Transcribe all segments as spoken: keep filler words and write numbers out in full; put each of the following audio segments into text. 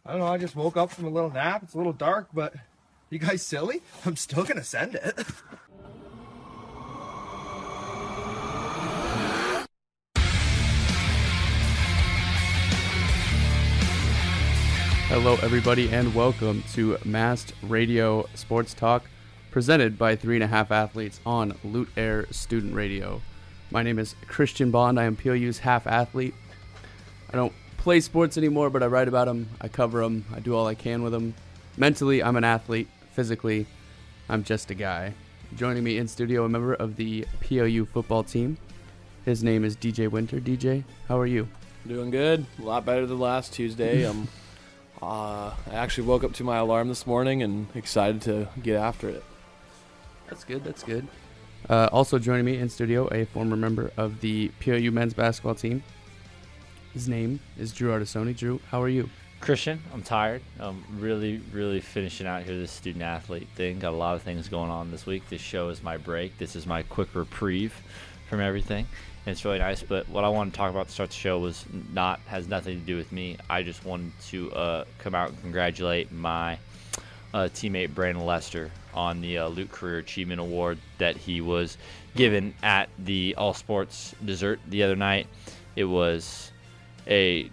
I don't know, I just woke up from a little nap. It's a little dark, but you guys silly? I'm still gonna send it. Hello, everybody, and welcome to Mast Radio Sports Talk, presented by Three and a Half Athletes on Loot Air Student Radio. My name is Christian Bond. I am P O U's half athlete. I don't play sports anymore, but I write about them. I cover them. I do all I can with them. Mentally, I'm an athlete. Physically, I'm just a guy. Joining me in studio, a member of the P O U football team. His name is D J Winter. D J, how are you? Doing good. A lot better than last Tuesday. I'm Uh, I actually woke up to my alarm this morning and excited to get after it. That's good. That's good. Uh, also joining me in studio, a former member of the P O U men's basketball team. His name is Drew Artisoni. Drew, how are you? Christian, I'm tired. I'm really, really finishing out here this student athlete thing. Got a lot of things going on this week. This show is my break. This is my quick reprieve from everything. And it's really nice, but what I wanted to talk about to start the show was not has nothing to do with me. I just wanted to uh, come out and congratulate my uh, teammate Brandon Lester on the uh, Luke Career Achievement Award that he was given at the All Sports Dessert the other night. It was a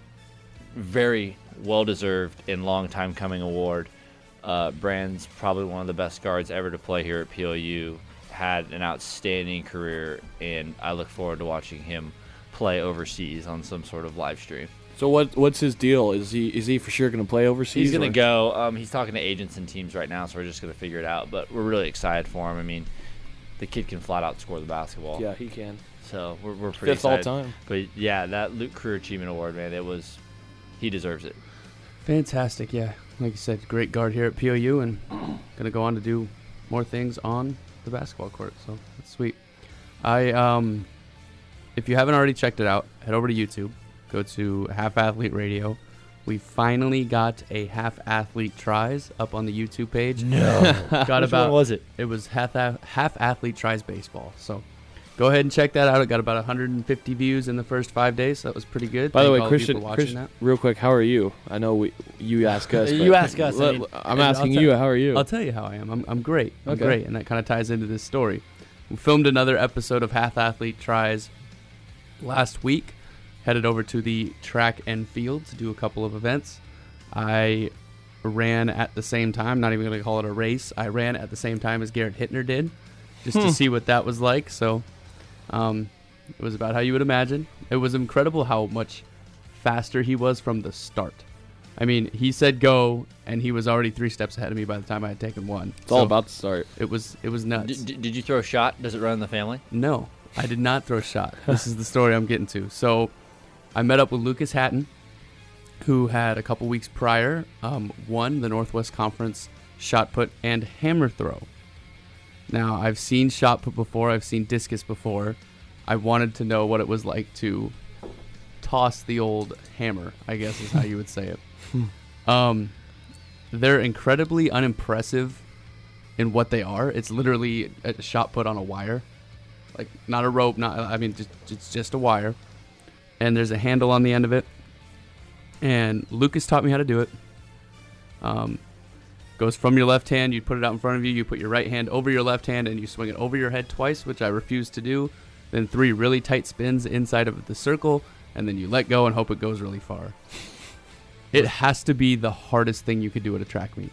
very well-deserved and long-time coming award. Uh, Brandon's probably one of the best guards ever to play here at P O U. Had an outstanding career, and I look forward to watching him play overseas on some sort of live stream. So what what's his deal? Is he is he for sure going to play overseas? He's going to or? go. Um, he's talking to agents and teams right now, so we're just going to figure it out. But we're really excited for him. I mean, the kid can flat out score the basketball. Yeah, he can. So we're we're pretty Fifth excited. all time. But yeah, that Luke Career Achievement Award, man, it was he deserves it. Fantastic. Yeah, like you said, great guard here at P O U, and gonna go on to do more things on the basketball court. So that's sweet. I um, if you haven't already checked it out, head over to YouTube. Go to Half Athlete Radio. We finally got a Half Athlete Tries up on the YouTube page. No, got which about one was it? It was half half athlete tries baseball. So go ahead and check that out. It got about one hundred fifty views in the first five days. So that was pretty good. By the Thank way, all of you Christian, for watching Christian that. real quick, how are you? I know we you ask us. You but ask us, I let- mean, I'm and asking I'll you. tell- How are you? I'll tell you how I am. I'm I'm great. I'm Okay. great, and that kind of ties into this story. We filmed another episode of Half Athlete Tries last week. Headed over to the track and field to do a couple of events. I ran at the same time. Not even going to call it a race. I ran at the same time as Garrett Hittner did, just Hmm. to see what that was like. So, um, it was about how you would imagine. It was incredible how much faster he was from the start. I mean, he said go, and he was already three steps ahead of me by the time I had taken one. it's all about the start. It was it was nuts. D- d- did you throw a shot? Does it run in the family? No, I did not throw a shot. This is the story I'm getting to. So, I met up with Lucas Hatton, who had a couple weeks prior um, won the Northwest Conference shot put and hammer throw. Now, I've seen shot put before. I've seen discus before. I wanted to know what it was like to toss the old hammer, I guess is how you would say it. um, they're incredibly unimpressive in what they are. It's literally a shot put on a wire. Like, not a rope, not I mean, just, it's just a wire. And there's a handle on the end of it. And Lucas taught me how to do it. Um, goes from your left hand, you put it out in front of you, you put your right hand over your left hand, and you swing it over your head twice, which I refuse to do. Then three really tight spins inside of the circle, and then you let go and hope it goes really far. It has to be the hardest thing you could do at a track meet.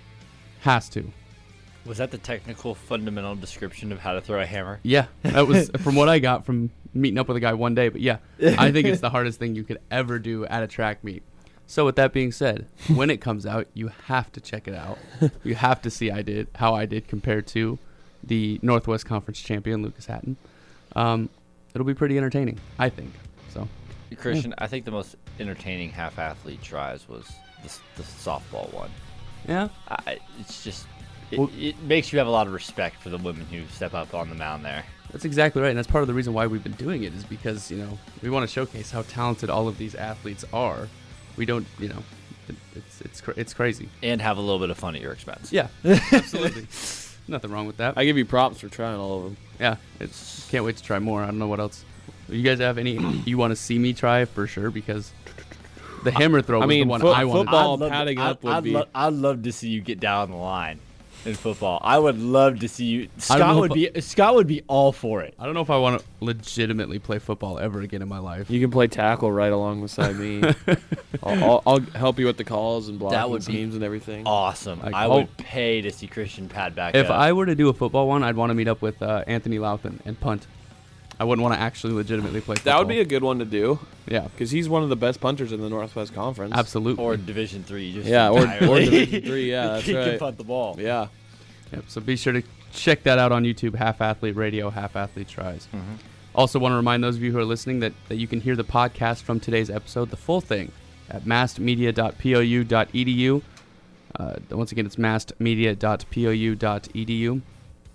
Has to. Was that the technical fundamental description of how to throw a hammer? Yeah, that was from what I got from meeting up with a guy one day. But yeah, I think it's the hardest thing you could ever do at a track meet. So with that being said, when it comes out, you have to check it out. You have to see I did how I did compared to the Northwest Conference champion Lucas Hatton. Um, it'll be pretty entertaining, I think. So, Christian, I think the most entertaining half athlete tries was the, the softball one. yeah, I, it's just it, Well- it makes you have a lot of respect for the women who step up on the mound there. that's exactly right. And that's part of the reason why we've been doing it is because, you know, we want to showcase how talented all of these athletes are. We don't, you know, it, it's it's cra- it's crazy. And have a little bit of fun at your expense. Yeah, absolutely. Nothing wrong with that. I give you props for trying all of them. Yeah, it's can't wait to try more. I don't know what else. You guys have any you want to see me try for sure? Because The hammer throw was I mean, the one fo- I wanted. football I'd love to- padding I'd- up would I'd be. lo- I'd love to see you get down the line in football. I would love to see you. I don't Scott know would if be Scott would be all for it. I don't know if I want to legitimately play football ever again in my life. You can play tackle right along beside me. I'll, I'll, I'll help you with the calls and blocking would be schemes and everything. Awesome. Like, I oh. would pay to see Christian pad back If up. I were to do a football one, I'd want to meet up with uh, Anthony Louthan and punt. I wouldn't want to actually legitimately play football. That would be a good one to do yeah, because he's one of the best punters in the Northwest Conference. absolutely. or Division Three, just Yeah, or, or entirely. Division Three. Yeah, that's He can right. punt the ball. Yeah. Yep, so be sure to check that out on YouTube, Half Athlete Radio, Half Athlete Tries. Mm-hmm. Also want to remind those of you who are listening that, that you can hear the podcast from today's episode, the full thing, at mastmedia dot p o u dot e d u. Uh, once again, it's mastmedia dot p o u dot e d u.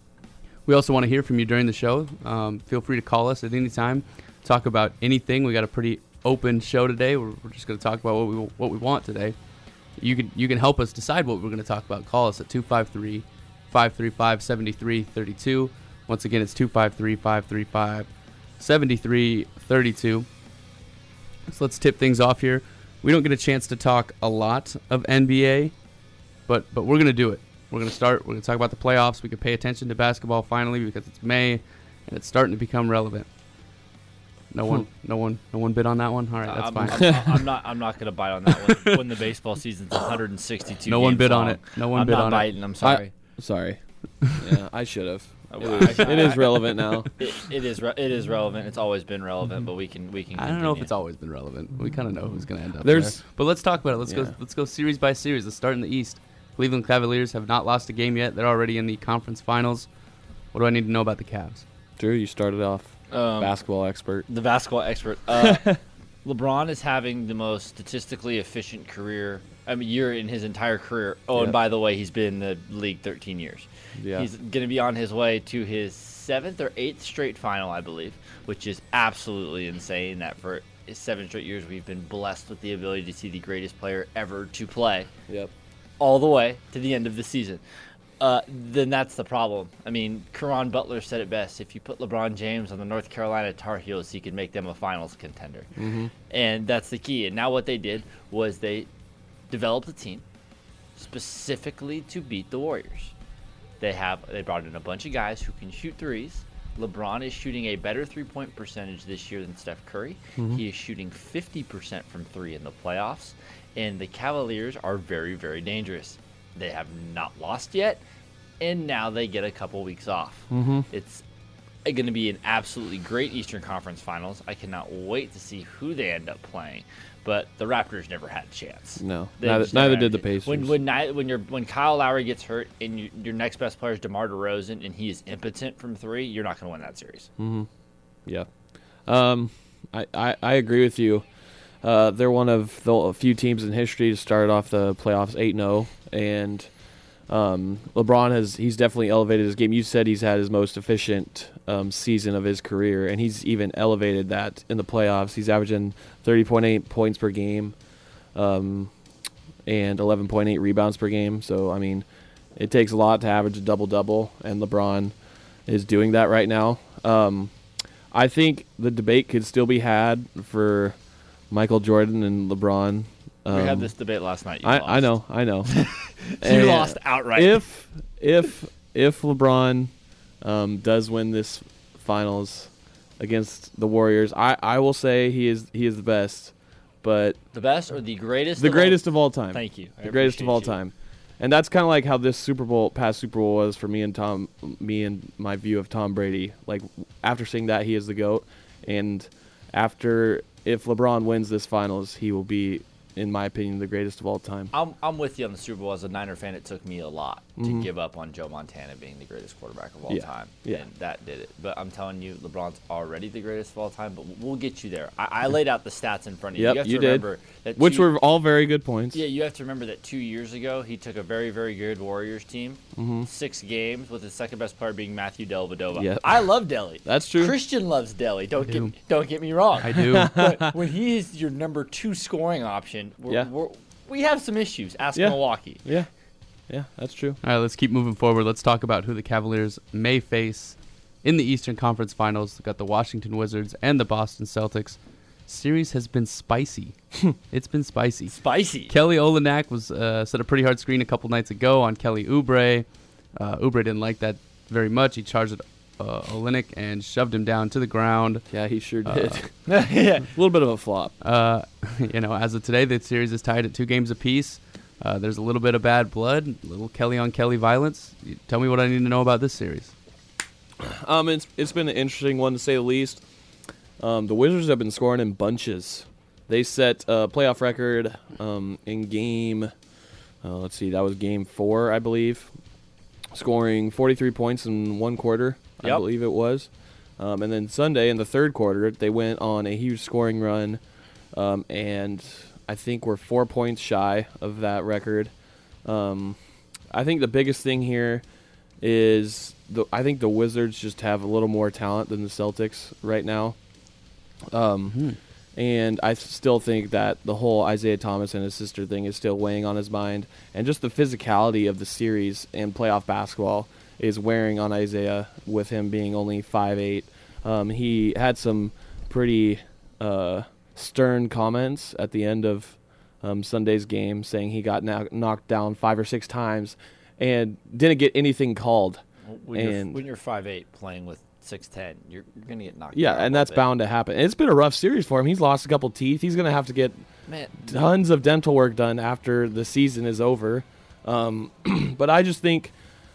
We also want to hear from you during the show. Um, feel free to call us at any time. Talk about anything. We got a pretty open show today. We're, we're just going to talk about what we what we want today. You can you can help us decide what we're going to talk about. Call us at two five three, five three five, seven three three two. Once again, it's two five three, five three five, seven three three two. So let's tip things off here. We don't get a chance to talk a lot of N B A, but but we're going to do it. We're going to start. We're going to talk about the playoffs. We can pay attention to basketball finally because it's May and it's starting to become relevant. No one, no one, no one bid on that one. All right, that's I'm, fine. I'm, I'm not. I'm not going to bite on that one when the baseball season's one hundred sixty-two. No one games bid on long. it. No one I'm bid not on it. biting. I'm sorry. Sorry. Yeah, I should have. I- It, I- it is relevant now. It, it is. Re- it is relevant. It's always been relevant, but we can. We can. I don't know if continue. it's always been relevant. We kind of know who's going to end up There's- there. But let's talk about it. Let's Yeah. go. Let's go series by series. Let's start in the East. Cleveland Cavaliers have not lost a game yet. They're already in the conference finals. What do I need to know about the Cavs? Drew, you started off Um, basketball expert. the basketball expert. Uh, LeBron is having the most statistically efficient career. I mean, year in his entire career. Oh, Yep. and by the way, he's been in the league thirteen years. Yeah. He's going to be on his way to his seventh or eighth straight final, I believe, which is absolutely insane. That for seven straight years, we've been blessed with the ability to see the greatest player ever to play Yep. all the way to the end of the season. Uh, then that's the problem. I mean, Caron Butler said it best. If you put LeBron James on the North Carolina Tar Heels, he could make them a finals contender. Mm-hmm. And that's the key. And now what they did was they developed a team specifically to beat the Warriors. They have they brought in a bunch of guys who can shoot threes. LeBron is shooting a better three-point percentage this year than Steph Curry. Mm-hmm. He is shooting fifty percent from three in the playoffs. And the Cavaliers are very, very dangerous. They have not lost yet, and now they get a couple weeks off. Mm-hmm. It's going to be an absolutely great Eastern Conference Finals. I cannot wait to see who they end up playing. But the Raptors never had a chance. No, They neither, just never neither had did the a chance. Pacers. When when ni- when you're when Kyle Lowry gets hurt and you, your next best player is DeMar DeRozan and he is impotent from three, you're not going to win that series. Mm-hmm. Yeah, um, I, I I agree with you. Uh, they're one of the few teams in history to start off the playoffs eight and oh, and um, LeBron has he's definitely elevated his game. You said he's had his most efficient um, season of his career, and he's even elevated that in the playoffs. He's averaging thirty point eight points per game, um, and eleven point eight rebounds per game. So I mean, it takes a lot to average a double double, and LeBron is doing that right now. Um, I think the debate could still be had for Michael Jordan and LeBron. Um, we had this debate last night. You I, lost. I know, I know. You And lost outright. If if if LeBron um, does win this finals against the Warriors, I, I will say he is he is the best, but the best or the greatest? the of greatest all? of all time. Thank you. I The greatest of appreciate all you. time. And that's kind of like how this Super Bowl, past Super Bowl was for me and Tom, me and my view of Tom Brady. Like after seeing that, he is the GOAT, and after if LeBron wins this finals, he will be, in my opinion, the greatest of all time. I'm I'm with you on the Super Bowl. As a Niner fan, it took me a lot to Mhm. give up on Joe Montana being the greatest quarterback of all Yeah. time. Yeah. And that did it. But I'm telling you, LeBron's already the greatest of all time, but we'll get you there. I, I laid out the stats in front of you. Yep, you have to you did. remember that Which two- were all very good points. Yeah, you have to remember that two years ago, he took a very, very good Warriors team, Mhm. six games, with his second best player being Matthew Dellavedova. Yep. I love Delly. That's true. Christian loves Delly. Don't I get do. don't get me wrong. I do. But when he is your number two scoring option, we're, Yeah. we're, we have some issues. Ask Yeah. Milwaukee. Yeah, yeah, that's true. All right, let's keep moving forward. Let's talk about who the Cavaliers may face in the Eastern Conference Finals. We've got the Washington Wizards and the Boston Celtics. series has been spicy. It's been spicy. Spicy. Kelly Olynyk was uh, set a pretty hard screen a couple nights ago on Kelly Oubre. Uh, Oubre didn't like that very much. He charged at uh, Olynyk and shoved him down to the ground. Yeah, he sure Uh, did. Yeah. A little bit of a flop. Uh, you know, as of today, the series is tied at two games apiece. Uh, there's a little bit of bad blood, a little Kelly on Kelly violence. You tell me what I need to know about this series. Um, it's it's been an interesting one to say the least. Um, the Wizards have been scoring in bunches. They set a playoff record um, in game. Uh, let's see, that was game four, I believe, scoring forty-three points in one quarter. I Yep. believe it was. Um, and then Sunday in the third quarter, they went on a huge scoring run, um, and I think we're four points shy of that record. Um, I think the biggest thing here is the I think the Wizards just have a little more talent than the Celtics right now. Um, Hmm. And I still think that the whole Isaiah Thomas and his sister thing is still weighing on his mind. And just the physicality of the series and playoff basketball is wearing on Isaiah with him being only five eight. Um, he had some pretty uh, stern comments at the end of um, Sunday's game saying he got kno- knocked down five or six times and didn't get anything called. When you're, And- when you're five eight playing with six ten, you're, you're going to get knocked Yeah, down a and little that's bit. bound to happen. And it's been a rough series for him. He's lost a couple teeth. He's going to have to get Man, tons of dental work done after the season is over. Um, but I just think,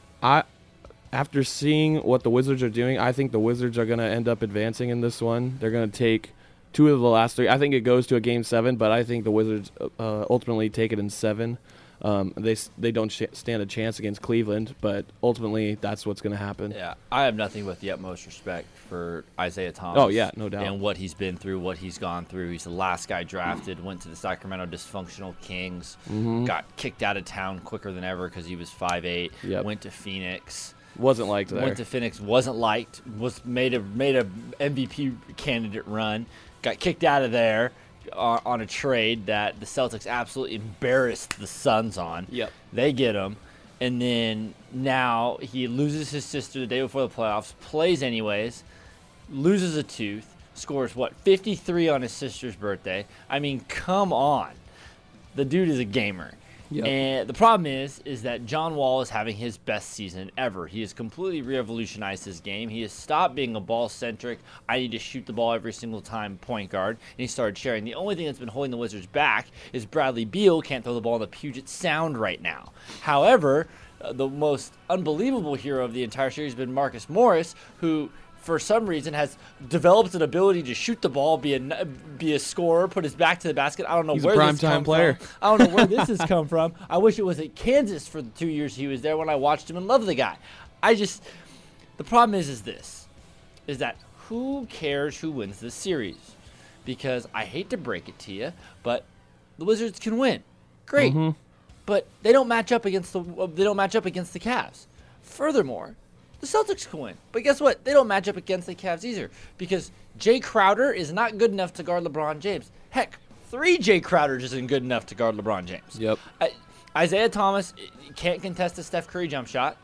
I after seeing what the Wizards are doing, I think the Wizards are going to end up advancing in this one. They're going to take two of the last three. I think it goes to a game seven, but I think the Wizards uh, ultimately take it in seven. Um, they they don't sh- stand a chance against Cleveland, but ultimately that's what's going to happen. yeah, I have nothing but the utmost respect for Isaiah Thomas. Oh, yeah, no doubt. And what he's been through, what he's gone through. He's the last guy drafted, went to the Sacramento dysfunctional Kings, Mm-hmm. got kicked out of town quicker than ever because he was five eight, Yep. went to Phoenix. Wasn't liked there. Went to Phoenix, wasn't liked, was made a made a M V P candidate run, got kicked out of there on, on a trade that the Celtics absolutely embarrassed the Suns on. Yep. They get him, and then now he loses his sister the day before the playoffs, plays anyways, loses a tooth, scores what fifty-three on his sister's birthday. I mean, come on, the dude is a gamer. Yep. And the problem is, is that John Wall is having his best season ever. He has completely revolutionized his game. He has stopped being a ball-centric, I need to shoot the ball every single time point guard, and he started sharing. The only thing that's been holding the Wizards back is Bradley Beal can't throw the ball in the Puget Sound right now. However, uh, the most unbelievable hero of the entire series has been Marcus Morris, who for some reason has developed an ability to shoot the ball, be a be a scorer, put his back to the basket. I don't know He's a where this primetime come player. from. I don't know where this has come from. I wish it was at Kansas for the two years he was there when I watched him and loved the guy. I just the problem is is this is that who cares who wins this series? Because I hate to break it to you, but the Wizards can win. Great. Mm-hmm. But they don't match up against the they don't match up against the Cavs. Furthermore, the Celtics can win. But guess what? They don't match up against the Cavs either because Jay Crowder is not good enough to guard LeBron James. Heck, three Jay Crowders isn't good enough to guard LeBron James. Yep. I, Isaiah Thomas can't contest a Steph Curry jump shot.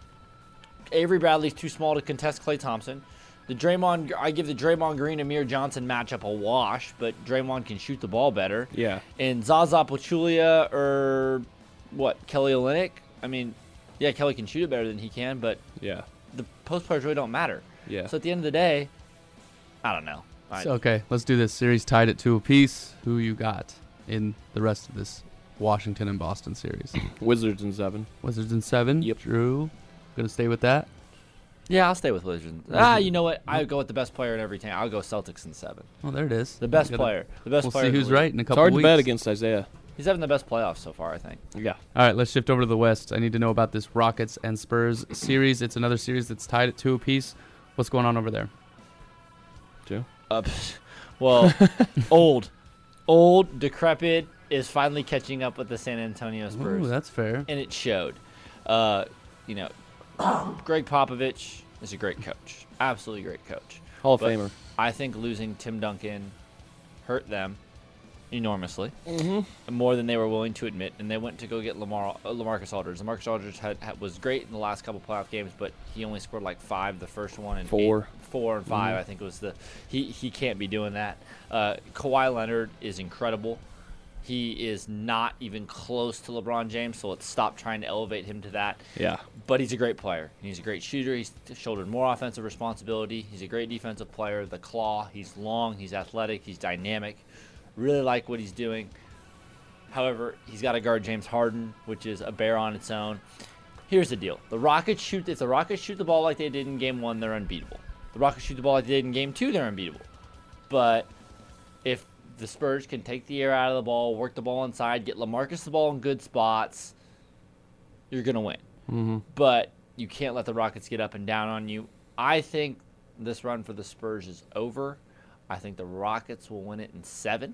Avery Bradley's too small to contest Klay Thompson. The Draymond, I give the Draymond Green Amir Johnson matchup a wash, but Draymond can shoot the ball better. Yeah. And Zaza Pachulia or what Kelly Olynyk? I mean, yeah, Kelly can shoot it better than he can, but Yeah. the post players really don't matter. Yeah. So at the end of the day, I don't know. I, So, okay, let's do this. Series tied at two apiece. Who you got in the rest of this Washington and Boston series? Wizards in seven. Wizards in seven. Yep. Drew, gonna stay with that. yeah, I'll stay with Wizards. Ah, you know what? I go with the best player in every team. I'll go Celtics in seven. Oh, there it is. The best We gotta- player. The best We'll player. see in the who's league. right in a It's couple hard to weeks. bet against Isaiah. He's having the best playoffs so far, I think. Yeah. All right, let's shift over to the West. I need to know about this Rockets and Spurs series. It's another series that's tied at two apiece. What's going on over there? Two. Uh, pff, well, old, old, decrepit is finally catching up with the San Antonio Spurs, Ooh, that's fair. and it showed. Uh, you know, Greg Popovich is a great coach, absolutely great coach. Hall of But Famer. I think losing Tim Duncan hurt them. enormously, Mm-hmm. more than they were willing to admit, and they went to go get Lamar, uh, LaMarcus Aldridge. LaMarcus Aldridge had, had, was great in the last couple playoff games, but he only scored like five the first one and Four. eight, four and five. Mhm. I think was the he he can't be doing that. Uh, Kawhi Leonard is incredible. He is not even close to LeBron James, so let's stop trying to elevate him to that. Yeah. But he's a great player. He's a great shooter. He's shouldered more offensive responsibility. He's a great defensive player. The claw. He's long. He's athletic. He's dynamic. Really like what he's doing. However, he's got to guard James Harden, which is a bear on its own. Here's the deal: the Rockets shoot. If the Rockets shoot the ball like they did in Game One, they're unbeatable. The Rockets shoot the ball like they did in Game Two, they're unbeatable. But if the Spurs can take the air out of the ball, work the ball inside, get LaMarcus the ball in good spots, you're going to win. Mm-hmm. But you can't let the Rockets get up and down on you. I think this run for the Spurs is over. I think the Rockets will win it in seven.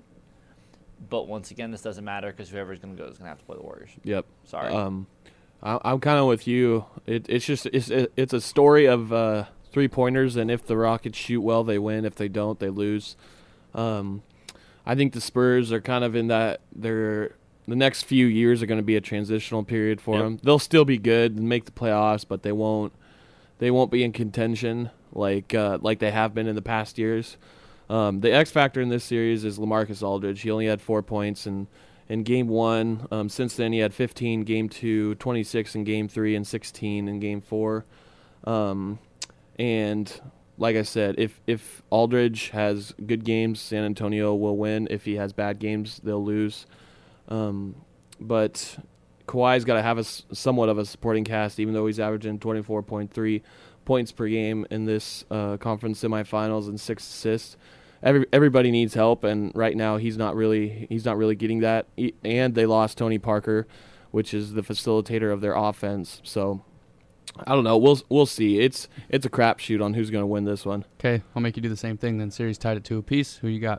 But once again, this doesn't matter because whoever's going to go is going to have to play the Warriors. Yep. Sorry. Um, I, I'm kind of with you. It, it's just it's it's a story of uh, three pointers, and if the Rockets shoot well, they win. If they don't, they lose. Um, I think the Spurs are kind of in that they're the next few years are going to be a transitional period for Yep. them. They'll still be good and make the playoffs, but they won't they won't be in contention like uh, like they have been in the past years. Um, the X factor in this series is LaMarcus Aldridge. He only had four points in in game one. Um, since then, he had fifteen. Game two, twenty-six in game three, and sixteen in game four. Um, and like I said, if if Aldridge has good games, San Antonio will win. If he has bad games, they'll lose. Um, but Kawhi's got to have a s- somewhat of a supporting cast, even though he's averaging twenty-four point three points per game in this uh, conference semifinals and six assists. Every everybody needs help, and right now he's not really he's not really getting that. He, and they lost Tony Parker, which is the facilitator of their offense. So I don't know. We'll we'll see. It's it's a crapshoot on who's going to win this one. Okay, I'll make you do the same thing then. Series tied at two apiece. Who you got?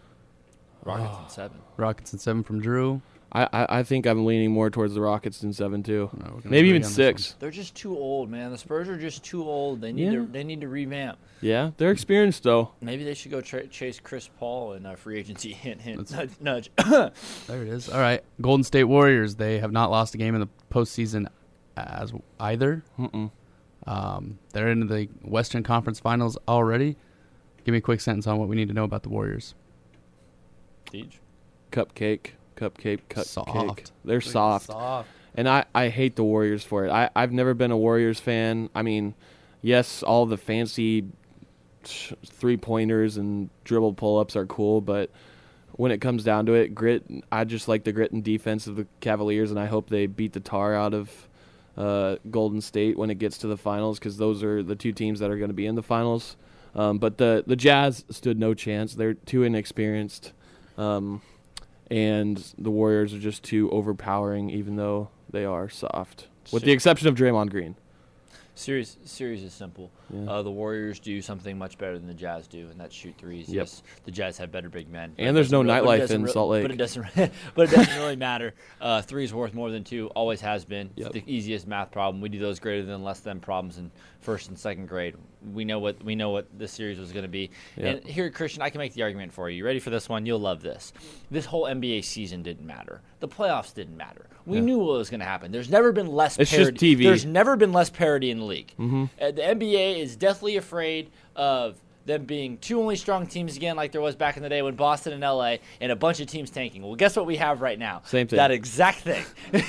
Rockets in seven. Rockets and seven from Drew. I, I, I think I'm leaning more towards the Rockets than seven two. No, we're gonna Maybe agree even on this six. They're just too old, man. The Spurs are just too old. They need Yeah. to they need to revamp. Yeah, they're experienced though. Maybe they should go tra- chase Chris Paul in uh, free agency. Hint, hint, nudge, That's- nudge. one. There it is. All right, Golden State Warriors. They have not lost a game in the postseason as either. Mm-mm. Um, they're in the Western Conference Finals already. Give me a quick sentence on what we need to know about the Warriors. Siege. Cupcake, cupcake, cupcake. Soft. They're soft. And I, I hate the Warriors for it. I, I've never been a Warriors fan. I mean, yes, all the fancy three-pointers and dribble pull-ups are cool, but when it comes down to it, grit, I just like the grit and defense of the Cavaliers, and I hope they beat the tar out of uh, Golden State when it gets to the finals, because those are the two teams that are going to be in the finals. Um, but the, the Jazz stood no chance. They're too inexperienced. Um, and the Warriors are just too overpowering, even though they are soft, with the exception of Draymond Green. Series series is simple. Yeah. Uh, the Warriors do something much better than the Jazz do, and that's shoot threes. Yep. Yes, the Jazz have better big men. but And it there's no doesn't really- but it nightlife doesn't in re- Salt Lake. But it doesn't. But it doesn't really matter. Uh, three is worth more than two. Always has been. Yep. It's the easiest math problem. We do those greater than less than problems in first and second grade. We know what we know what this series was going to be. Yep. And here, Christian, I can make the argument for you. You ready for this one? You'll love this. This whole N B A season didn't matter. The playoffs didn't matter. We Yeah. knew what was going to happen. There's never been less. It's parity. just T V. There's never been less parity in the league. Mm-hmm. Uh, the N B A is deathly afraid of them being two only strong teams again, like there was back in the day when Boston and L A and a bunch of teams tanking. Well, guess what we have right now? Same thing. That exact thing.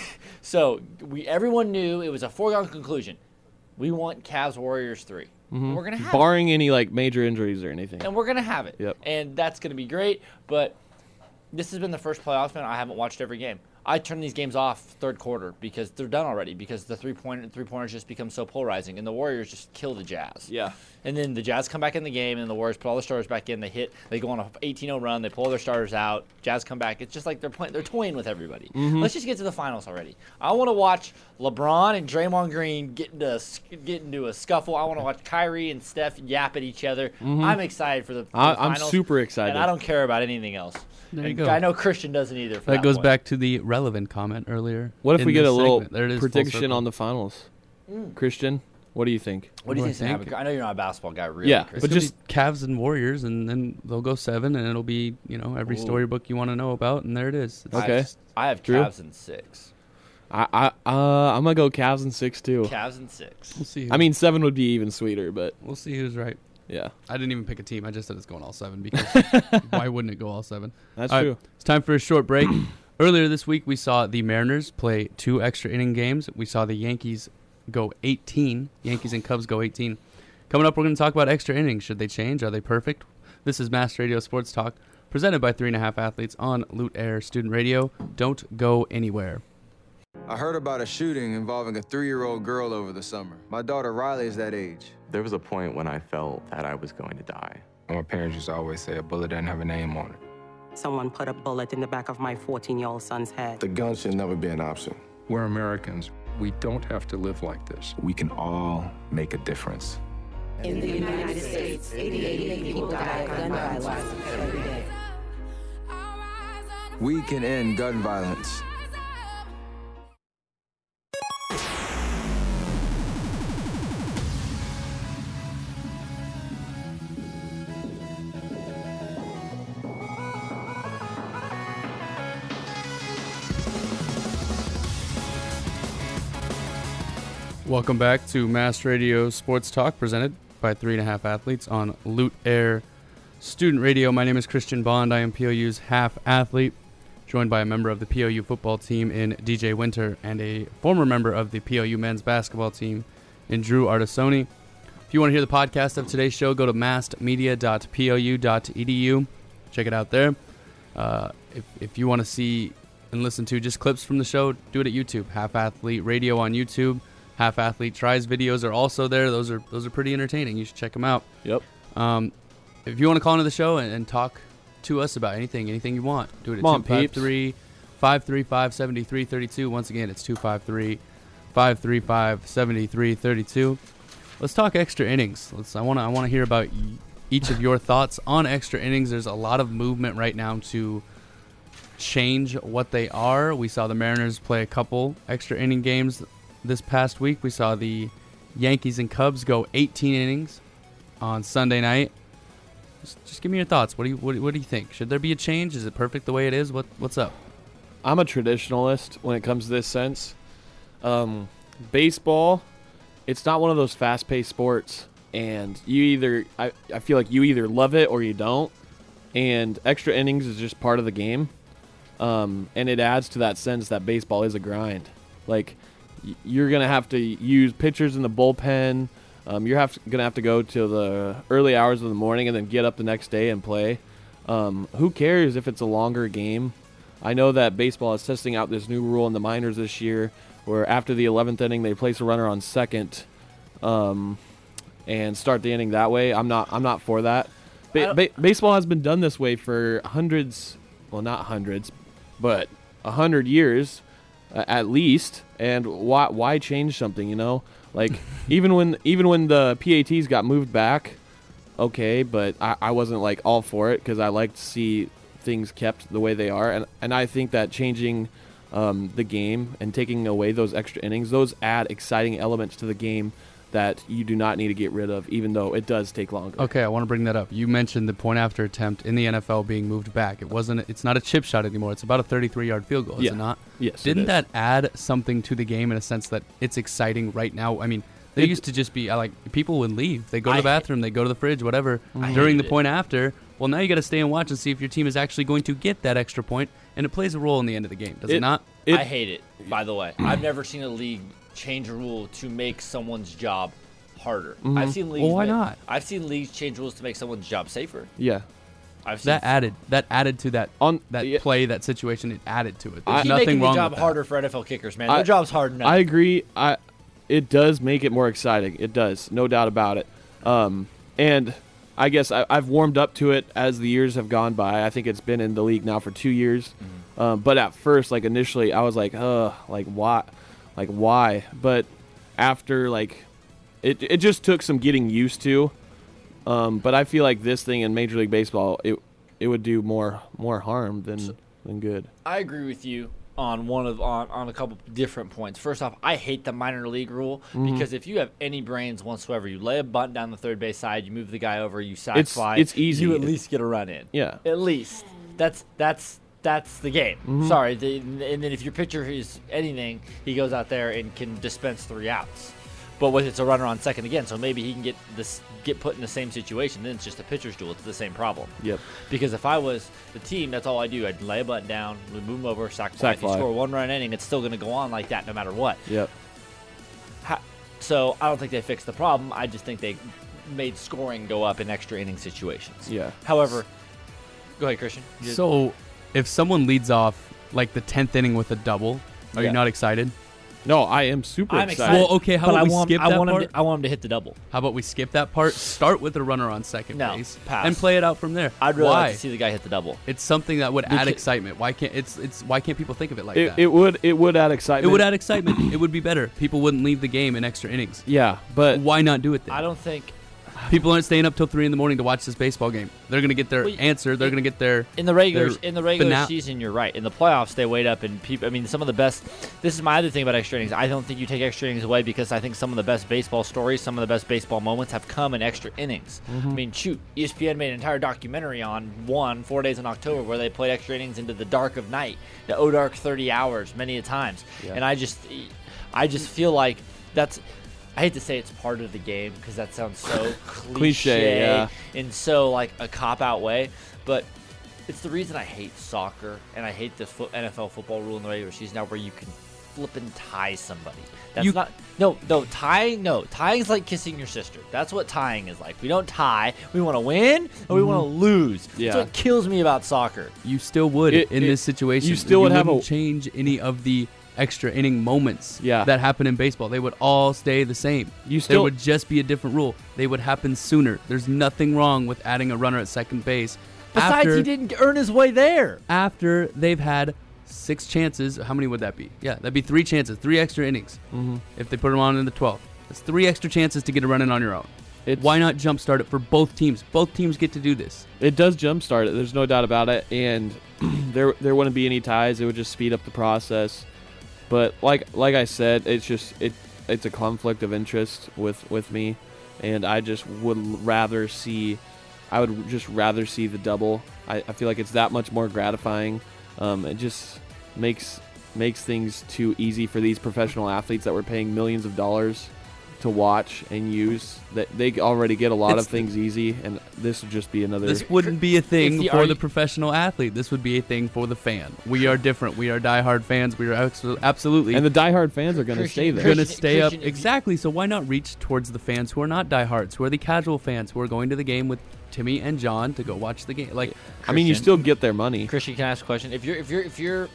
So we everyone knew it was a foregone conclusion. We want Cavs Warriors three. Mhm. And we're gonna have it. Barring any like major injuries or anything. And we're gonna have it. Yep. And that's gonna be great. But this has been the first playoff man I haven't watched every game. I turn these games off third quarter because they're done already. Because the three point three pointers just become so polarizing, and the Warriors just kill the Jazz. Yeah. And then the Jazz come back in the game, and the Warriors put all their starters back in. They hit. They go on a eighteen oh run. They pull their starters out. Jazz come back. It's just like they're playing. They're toying with everybody. Mhm. Let's just get to the finals already. I want to watch LeBron and Draymond Green get into a, get into a scuffle. I want to watch Kyrie and Steph yap at each other. Mhm. I'm excited for the, for I, the I'm finals, super excited. and I don't care about anything else. There you And go. I know Christian doesn't either. For That that goes point. back to the relevant comment earlier. What if in we get this a little segment. There it is, full prediction circle. on the finals? Mm. Christian, What do you think? What do you What do I think's gonna think? happen? I know you're not a basketball guy, really. Yeah, Chris. but But just- just Cavs and Warriors, and then they'll go seven, and it'll be, you know, every Ooh. storybook you want to know about, and there it is. It's Okay. just- I have Drew? Cavs in six. I, I uh, I'm gonna go Cavs in six too. Cavs in six. We'll see. Who, I mean, seven would be even sweeter, but we'll see who's right. yeah, I didn't even pick a team. I just said it's going all seven because why wouldn't it go all seven? that's All right, true. it's time for a short break. Earlier this week, we saw the Mariners play two extra inning games. We saw the Yankees go eighteen. Yankees and Cubs go eighteen. Coming up, we're going to talk about extra innings. Should they change? Are they perfect? This is Mass Radio Sports Talk, presented by Three and a Half Athletes on Loot Air Student Radio. Don't go anywhere. I heard about a shooting involving a three-year-old girl over the summer. My daughter Riley is that age. There was a point when I felt that I was going to die. My parents used to always say a bullet doesn't have a name on it. Someone put a bullet in the back of my fourteen-year-old son's head. The gun should never be an option. We're Americans. We don't have to live like this. We can all make a difference. In the United States, eighty-eight people die of gun violence every day. We can end gun violence. Welcome back to Mass Radio Sports Talk, presented by Three and a Half Athletes on Loot Air Student Radio. My name is Christian Bond. I am P O U's half athlete, joined by a member of the P O U football team in D J Winter and a former member of the P O U men's basketball team in Drew Artisoni. If you want to hear the podcast of today's show, go to massed media dot p o u dot e d u. Check it out there. Uh, if, if you want to see and listen to just clips from the show, do it at YouTube. Half Athlete Radio on YouTube. Half Athlete Tries videos are also there. Those are those are pretty entertaining. You should check them out. Yep. Um, if you want to call into the show and, and talk to us about anything, anything you want, do it at Come on, two five three, five three five, seven three three two. Once again, it's two five three, five three five, seven three three two. Let's talk extra innings. Let's. I want to. I want to hear about y- each of your thoughts on extra innings. There's a lot of movement right now to change what they are. We saw the Mariners play a couple extra inning games this past week. We saw the Yankees and Cubs go eighteen innings on Sunday night. Just, just give me your thoughts. What do you what, what do you think? Should there be a change? Is it perfect the way it is? What what's up? I'm a traditionalist when it comes to this sense. Um, baseball, it's not one of those fast-paced sports, and you either I, I feel like you either love it or you don't. And extra innings is just part of the game, um, and it adds to that sense that baseball is a grind. Like, you're going to have to use pitchers in the bullpen. Um, you're have going to have to go to the early hours of the morning and then get up the next day and play. Um, who cares if it's a longer game? I know that baseball is testing out this new rule in the minors this year where after the eleventh inning they place a runner on second um, and start the inning that way. I'm not I'm not for that. Ba- ba- baseball has been done this way for hundreds, well, not hundreds, but a hundred years. Uh, at least, and why why change something, you know? Like, even when even when the P A Ts got moved back, okay, but I, I wasn't, like, all for it because I like to see things kept the way they are, and, and I think that changing um, the game and taking away those extra innings, those add exciting elements to the game that you do not need to get rid of, even though it does take longer. Okay, I want to bring that up. You mentioned the point after attempt in the N F L being moved back. It wasn't. It's not a chip shot anymore. It's about a thirty-three yard field goal. Is Yeah. it not? Yes, it Didn't is. that add something to the game in a sense that it's exciting right now? I mean, they It- used to just be uh, like people would leave. They go to I the bathroom. They go to the fridge. Whatever. I During the hated it. point after. Well, now you got to stay and watch and see if your team is actually going to get that extra point, and it plays a role in the end of the game. Does it, It- not? It- I hate it, by the way. I've never seen a league change a rule to make someone's job harder. Mhm. I've seen leagues Well, why make- not? I've seen leagues change rules to make someone's job safer. Yeah. I've seen That added. That added to that. On that yeah, play, that situation. It added to it. I- There's keep nothing making the wrong job with that. harder for N F L kickers, man. Their I- job's hard enough. I agree. I it does make it more exciting. It does, no doubt about it. Um, and I guess I, I've warmed up to it as the years have gone by. I think it's been in the league now for two years. Mm-hmm. Um, but at first, like initially, I was like, "Uh, like why, like why?" But after like, it it just took some getting used to. Um, but I feel like this thing in Major League Baseball, it it would do more more harm than than good. I agree with you. on one of on, on a couple different points. First off, I hate the minor league rule Mhm. because if you have any brains whatsoever, you lay a bunt down the third base side, you move the guy over, you sack It's- fly, it's easy. you at least get a run in. Yeah. At least. That's that's that's the game. Mhm. Sorry. The, and then if your pitcher is anything, he goes out there and can dispense three outs. But with it's a runner on second again, so maybe he can get this get put in the same situation. Then it's just a pitcher's duel. It's the same problem. Yep. Because if I was the team, that's all I do. I'd lay a button down, we'd move him over, sack fly. Sack If you fly. score one run inning, it's still going to go on like that no matter what. Yep. Ha- so I don't think they fixed the problem. I just think they made scoring go up in extra inning situations. Yeah. However, go ahead, Christian. You- So, if someone leads off like the tenth inning with a double, are Yeah. you not excited? No, I am super I'm excited. excited. Well, okay, how but about I we want, skip I that want him part? to, I want him to hit the double. How about we skip that part? Start with the runner on second No, base pass. and play it out from there. I'd really Why? like to see the guy hit the double. It's something that would add Because- excitement. Why can't it's it's why can't people think of it like it, that? it would it would add excitement. It would add excitement. It would be better. People wouldn't leave the game in extra innings. Yeah, but Why not do it then? I don't think People aren't staying up till three in the morning to watch this baseball game. They're gonna get their Well, answer. They're gonna get their in the regular their in the regular fina- season, you're right. In the playoffs, they wait up and people. I mean, some of the best. This is my other thing about extra innings. I don't think you take extra innings away because I think some of the best baseball stories, some of the best baseball moments have come in extra innings. I mean, shoot, E S P N made an entire documentary on one four days in October where they played extra innings into the dark of night, the O dark thirty hours, many a times. Yeah. And I just, I just feel like that's. I hate to say it's part of the game because that sounds so cliche, Cliche, yeah. and so like a cop-out way, but it's the reason I hate soccer and I hate the fo- N F L football rule in the regular season now where you can flip and tie somebody. That's You- not no no tying no tying is like kissing your sister. That's what tying is like. We don't tie. We want to win or we want to lose. Yeah. That's what kills me about soccer. You still would It- in it- this situation. you still would have wouldn't a- change any of the extra inning moments Yeah. that happen in baseball. They would all stay the same. You there still- would just be a different rule. They would happen sooner. There's nothing wrong with adding a runner at second base. Besides, after, he didn't earn his way there. after they've had six chances. How many would that be? Yeah, that'd be three chances, three extra innings. Mhm. If they put them on in the twelfth, that's three extra chances to get a run in on your own. It's- Why not jumpstart it for both teams? Both teams get to do this. it does jumpstart it. There's no doubt about it, and there there wouldn't be any ties. It would just speed up the process. But like like I said, it's just it it's a conflict of interest with with me, and I just would rather see, I would just rather see the double. I, I feel like it's that much more gratifying. Um, it just makes makes things too easy for these professional athletes that we're paying millions of dollars to watch and use. That they already get a lot It's- of things easy, and this would just be another. This wouldn't be a thing the for argu- the professional athlete. This would be a thing for the fan. We are different. We are diehard fans. We are abso- absolutely and the diehard fans are going to Christian- stay there. going to Christian- stay up. Christian, if you- Exactly. So why not reach towards the fans who are not diehards, who are the casual fans, who are going to the game with Timmy and John to go watch the game? Like, I mean, you Christian. still get their money. Christian, can I ask a question? If you're if you're if you're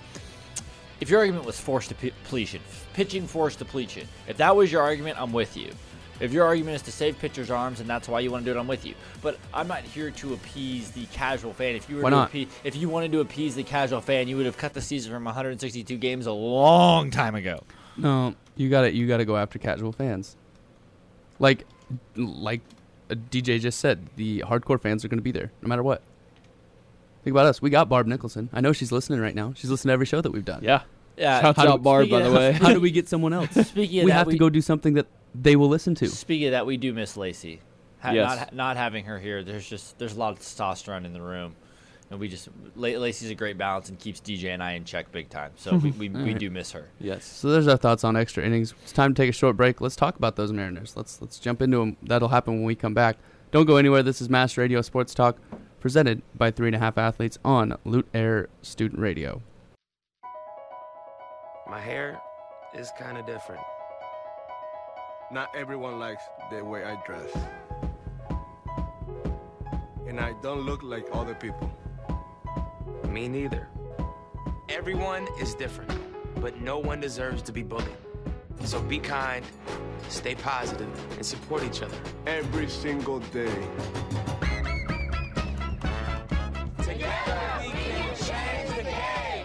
if your argument was forced depletion, pitching forced depletion, if that was your argument, I'm with you. If your argument is to save pitchers' arms and that's why you want to do it, I'm with you. But I'm not here to appease the casual fan. If you were Why to not? Appease, if you wanted to appease the casual fan, you would have cut the season from one hundred sixty-two games a long time ago. no, you got to You got to go after casual fans. Like, like uh, D J just said, the hardcore fans are going to be there no matter what. Think about us. We got Barb Nicholson. I know she's listening right now. She's listening to every show that we've done. Yeah. Yeah. Shouts how do- out Barb, by speaking the of- way. How do we get someone else? Speaking of we that, have we- to go do something that they will listen to. Speaking of that, we do miss Lacey. Ha- Yes. Not not having her here, there's just there's a lot of testosterone in the room, and we just La- Lacey's a great balance and keeps D J and I in check big time. So we we, we Alright. do miss her. Yes. So there's our thoughts on extra innings. It's time to take a short break. Let's talk about those Mariners. Let's let's jump into them. That'll happen when we come back. Don't go anywhere. This is Mass Radio Sports Talk, presented by Three and a Half Athletes on Loot Air Student Radio. My hair is kind of different. Not everyone likes the way I dress. And I don't look like other people. Me neither. Everyone is different, but no one deserves to be bullied. So be kind, stay positive, and support each other. Every single day. Together we can change the game.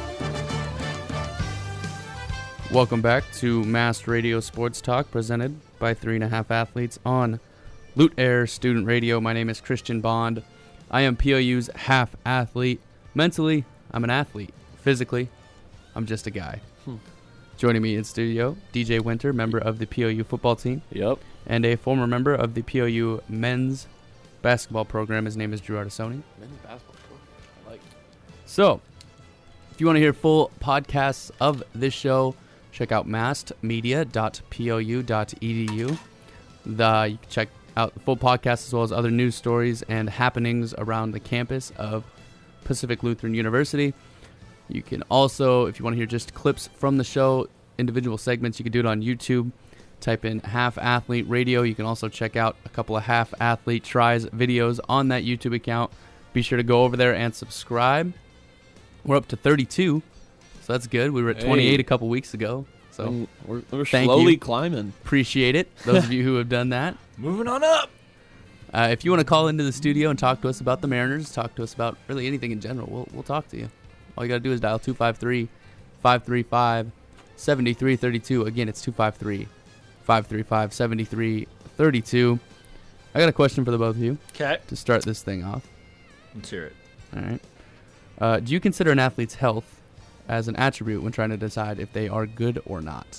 Welcome back to Mass Radio Sports Talk, presented by Three and a Half Athletes on Loot Air Student Radio. My name is Christian Bond. I am P O U's half athlete. Mentally, I'm an athlete. Physically, I'm just a guy. Hmm. Joining me in studio, D J Winter, member of the P O U football team. Yep. And a former member of the P O U men's basketball program. His name is Drew Artisoni. Men's basketball program. I like it. So, if you want to hear full podcasts of this show, check out mast media dot p o u dot e d u. The, you can check out the full podcast as well as other news stories and happenings around the campus of Pacific Lutheran University. You can also, if you want to hear just clips from the show, individual segments, you can do it on YouTube. Type in Half Athlete Radio. You can also check out a couple of Half Athlete Tries videos on that YouTube account. Be sure to go over there and subscribe. We're up to thirty-two, so that's good. We were at twenty-eight Hey. a couple weeks ago. So And we're, we're thank slowly you. climbing. Appreciate it, those of you who have done that. Moving on up. Uh, if you want to call into the studio and talk to us about the Mariners, talk to us about really anything in general, we'll we'll talk to you. All you got to do is dial two five three, five three five, seven three three two. Again, it's two five three, five three five, seven three three two. I got a question for the both of you. Okay. To start this thing off. Let's hear it. All right. Uh, do you consider an athlete's health as an attribute when trying to decide if they are good or not?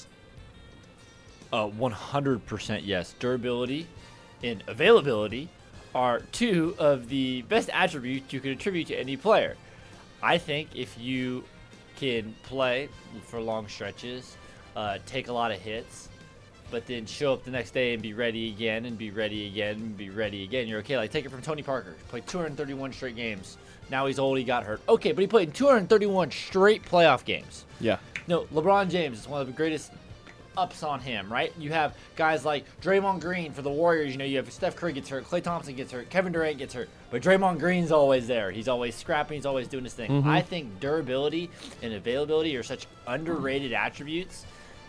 Uh, one hundred percent yes. Durability and availability are two of the best attributes you can attribute to any player. I think if you can play for long stretches, uh, take a lot of hits, but then show up the next day and be ready again and be ready again and be ready again, you're okay. Like, take it from Tony Parker. He played two hundred thirty-one straight games. Now he's old, he got hurt. Okay, but he played two hundred thirty-one straight playoff games. Yeah. No, LeBron James is one of the greatest ups on him, right? You have guys like Draymond Green for the Warriors. You know, you have Steph Curry gets hurt, Klay Thompson gets hurt, Kevin Durant gets hurt, but Draymond Green's always there. He's always scrapping. He's always doing his thing. Mhm. I think durability and availability are such underrated attributes.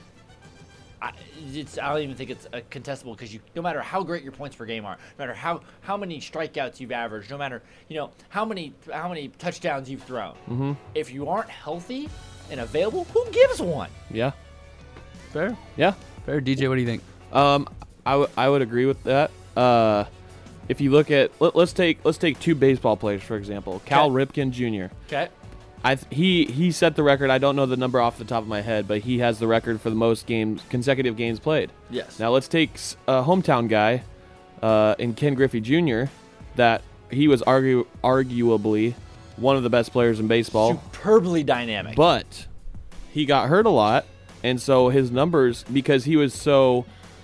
I, it's, I don't even think it's a contestable because you, no matter how great your points per game are, no matter how, how many strikeouts you've averaged, no matter you know how many how many touchdowns you've thrown, Mm-hmm. if you aren't healthy and available, who gives one? Yeah. Fair. Yeah. Fair. D J, what do you think? Um, I, w- I would agree with that. Uh, if you look at let, let's take let's take two baseball players for example. Cal Ripken Junior Okay. I th- he he set the record. I don't know the number off the top of my head, but he has the record for the most games consecutive games played. Yes. Now let's take s- a hometown guy, uh, in Ken Griffey Junior That he was argu- arguably one of the best players in baseball. Superbly dynamic. But he got hurt a lot, and so his numbers, because he was so,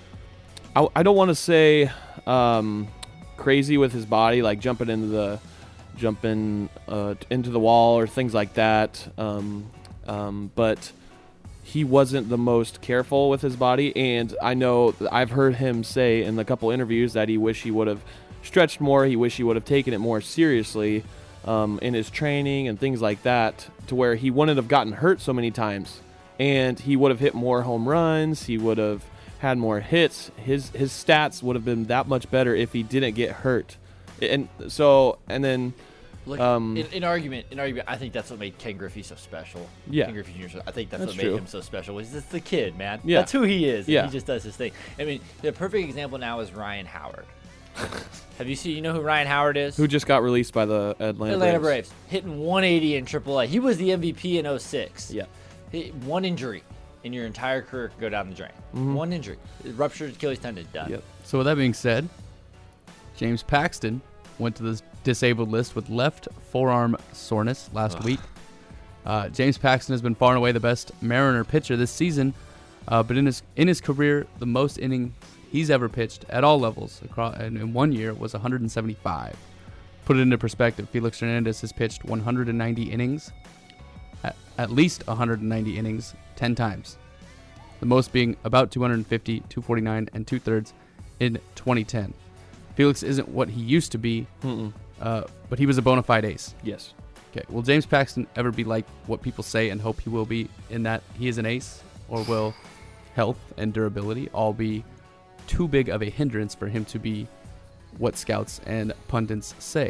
I, I don't want to say um, crazy with his body, like jumping into the jumping uh, into the wall or things like that. Um, um, but he wasn't the most careful with his body, and I know I've heard him say in a couple interviews that he wish he would have stretched more. He wish he would have taken it more seriously um, in his training and things like that, to where he wouldn't have gotten hurt so many times, and he would have hit more home runs. He would have had more hits. His his stats would have been that much better if he didn't get hurt. And so, and then, Look, um, in, in argument, in argument, I think that's what made Ken Griffey so special. Yeah. Ken Griffey Junior So I think that's, That's what made true. him so special. Was just the kid, man. Yeah. That's who he is. and Yeah. He just does his thing. I mean, the perfect example now is Ryan Howard. Have you seen? You know who Ryan Howard is? who just got released by the Atlanta, Atlanta Braves. Braves, hitting one eighty in triple A. He was the M V P in oh six. Yeah. He, one injury in your entire career could go down the drain. Mhm. One injury, ruptured Achilles tendon, done. Yep. So with that being said, James Paxton went to the disabled list with left forearm soreness last Ugh. week. Uh, James Paxton has been far and away the best Mariner pitcher this season, uh, but in his in his career, the most innings he's ever pitched at all levels across in, in one year was one hundred seventy-five. Put it into perspective, Felix Hernandez has pitched one hundred ninety innings, at, at least one hundred ninety innings, ten times. The most being about two hundred fifty, two forty-nine, and two-thirds in twenty ten. Felix isn't what he used to be, Mm-mm. uh, but he was a bona fide ace. Yes. Okay, will James Paxton ever be like what people say and hope he will be, in that he is an ace? Or will health and durability all be too big of a hindrance for him to be what scouts and pundits say?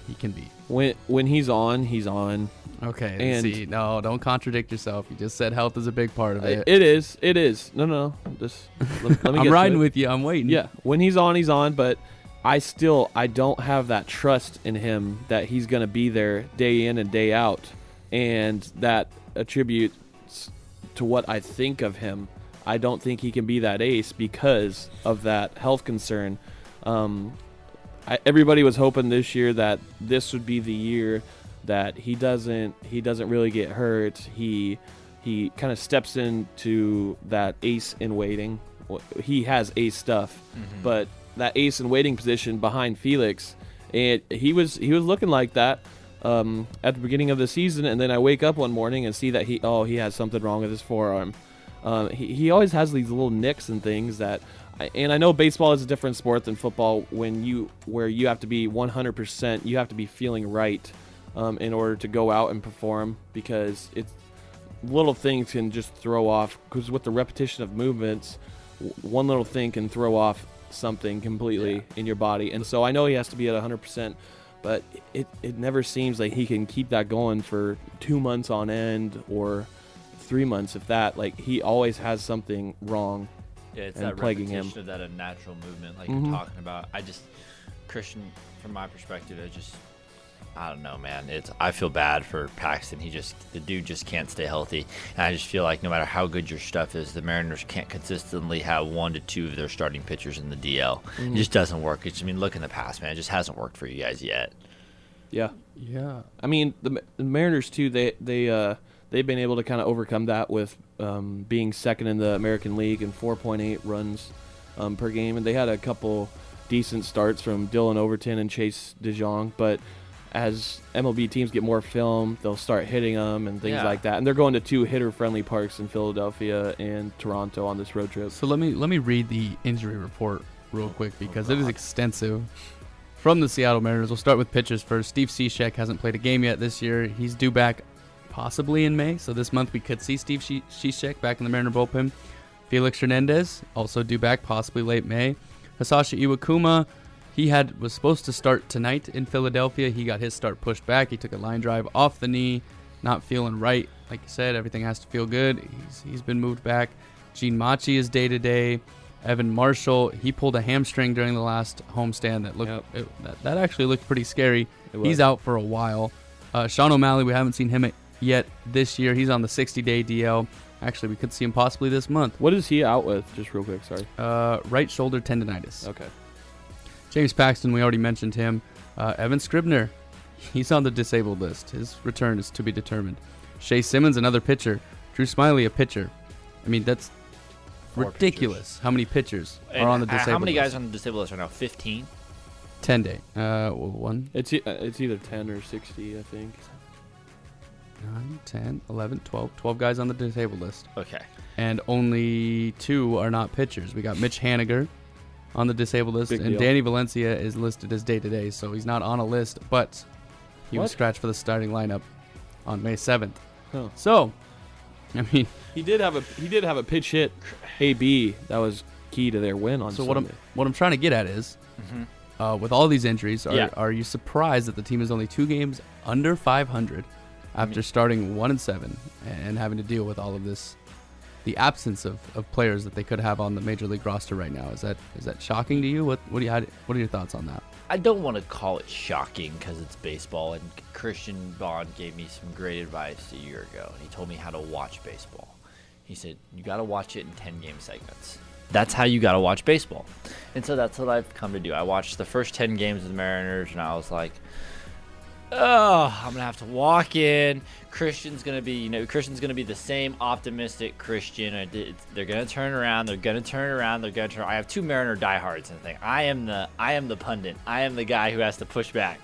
he can be. When when he's on, he's on. Okay, And- see, no, don't contradict yourself. You just said health is a big part of It, it. it is. It is. No, no. Just let, let me I'm get to riding it. with you. I'm waiting. Yeah, when he's on, he's on. But I still, I don't have that trust in him that he's going to be there day in and day out, and that attributes to what I think of him. I don't think he can be that ace because of that health concern. Um, I, everybody was hoping this year that this would be the year that he doesn't he doesn't really get hurt. He he kind of steps into that ace in waiting. He has ace stuff, Mhm. but that ace in waiting position behind Felix, and he was he was looking like that um, at the beginning of the season. And then I wake up one morning and see that he oh he has something wrong with his forearm. Um, he he always has these little nicks and things that. I- And I know baseball is a different sport than football when you where you have to be one hundred percent, you have to be feeling right um, in order to go out and perform, because it's little things can just throw off, because with the repetition of movements, w- one little thing can throw off something completely Yeah. in your body. And so I know he has to be at one hundred percent, but it, it never seems like he can keep that going for two months on end or three months, if that. Like, he always has something wrong. Yeah, it's and that plaguing repetition him. of that unnatural movement, like Mhm. you're talking about. I just, Christian, from my perspective, I just, I don't know, man. It's I feel bad for Paxton. He just, the dude just can't stay healthy, and I just feel like no matter how good your stuff is, the Mariners can't consistently have one to two of their starting pitchers in the D L. Mhm. It just doesn't work. It's, I mean, look in the past, man. It just hasn't worked for you guys yet. Yeah. Yeah. I mean, the, Ma- the Mariners too. They they uh, they've been able to kind of overcome that with um, being second in the American League and four point eight runs um, per game, and they had a couple decent starts from Dylan Overton and Chase DeJong. But as M L B teams get more film, they'll start hitting them and things Yeah. like that. And they're going to two hitter-friendly parks in Philadelphia and Toronto on this road trip. So let me let me read the injury report real quick because it is extensive. From the Seattle Mariners, we'll start with pitchers first. Steve Cishek hasn't played a game yet this year. He's due back possibly in May, so this month we could see Steve Shi- Cishek back in the Mariner bullpen. Felix Hernandez also due back possibly late May. Hisashi Iwakuma, he had was supposed to start tonight in Philadelphia. He got his start pushed back. He took a line drive off the knee, not feeling right. Like you said, everything has to feel good. He's he's been moved back. Gene Machi is day to day. Evan Marshall, he pulled a hamstring during the last homestand that looked Yep. it, that, that actually looked pretty scary. It was. He's out for a while. Uh, Sean O'Malley, we haven't seen him yet this year. He's on the sixty-day D L. Actually, we could see him possibly this month. What is he out with? Just real quick, sorry. Uh, right shoulder tendonitis. Okay. James Paxton, we already mentioned him. Uh, Evan Scribner, he's on the disabled list. His return is to be determined. Shea Simmons, another pitcher. Drew Smiley, a pitcher. I mean, that's Four ridiculous how many pitchers And are on the h- disabled How many list. guys on the disabled list right now? fifteen? ten day. Uh, well, one, It's e- uh, it's either ten or sixty, I think. nine, ten, eleven, twelve. twelve guys on the disabled list. Okay. And only two are not pitchers. We got Mitch Haniger on the disabled list, Big and deal. Danny Valencia is listed as day-to-day, so he's not on a list, but he was What? scratched for the starting lineup on May seventh. Huh. So, I mean, He did have a he did have a pitch hit A B that was key to their win on so what I'm Sunday. what I'm trying to get at is, Mhm. uh, with all these injuries, are Yeah. are you surprised that the team is only two games under five hundred after starting one and seven and having to deal with all of this, the absence of, of players that they could have on the major league roster right now? Is that is that shocking to you? What what do you how do- what are your thoughts on that? I don't want to call it shocking because it's baseball, and Christian Bond gave me some great advice a year ago, and he told me how to watch baseball. He said, you got to watch it in ten-game segments. That's how you got to watch baseball. And so that's what I've come to do. I watched the first ten games of the Mariners, and I was like, oh, I'm going to have to walk in. Christian's going to be, you know, Christian's going to be the same optimistic Christian. I did- They're going to turn around. They're going to turn around. They're going to turn. I have two Mariner diehards and think I am the, I am the pundit. I am the guy who has to push back.